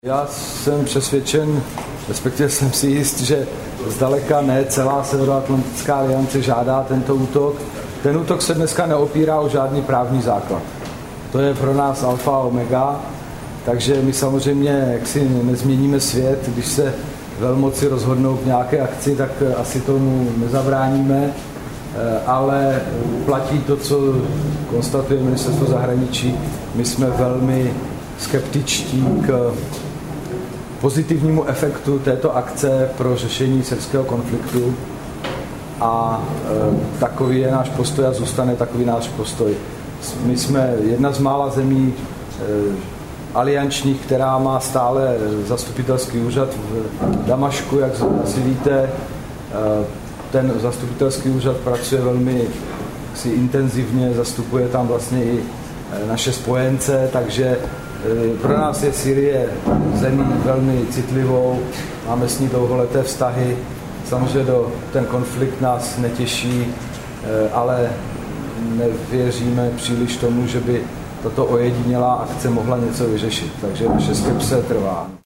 Já jsem přesvědčen, respektive jsem si jist, že zdaleka ne celá Severoatlantická aliance žádá tento útok. Ten útok se dneska neopírá o žádný právní základ. To je pro nás alfa a omega, takže my samozřejmě jaksi nezměníme svět, když se velmoci rozhodnou k nějaké akci, tak asi tomu nezabráníme, ale platí to, co konstatuje Ministerstvo zahraničí. My jsme velmi skeptičtí k pozitivnímu efektu této akce pro řešení syrského konfliktu a takový je náš postoj a zůstane takový náš postoj. My jsme jedna z mála zemí aliančních, která má stále zastupitelský úřad v Damašku, jak asi víte. Ten zastupitelský úřad pracuje velmi intenzivně, zastupuje tam vlastně i naše spojence, takže pro nás je Sýrie zemí velmi citlivou, máme s ní dlouholeté vztahy. Samozřejmě ten konflikt nás netěší, ale nevěříme příliš tomu, že by tato ojedinělá akce mohla něco vyřešit. Takže naše skepse trvá.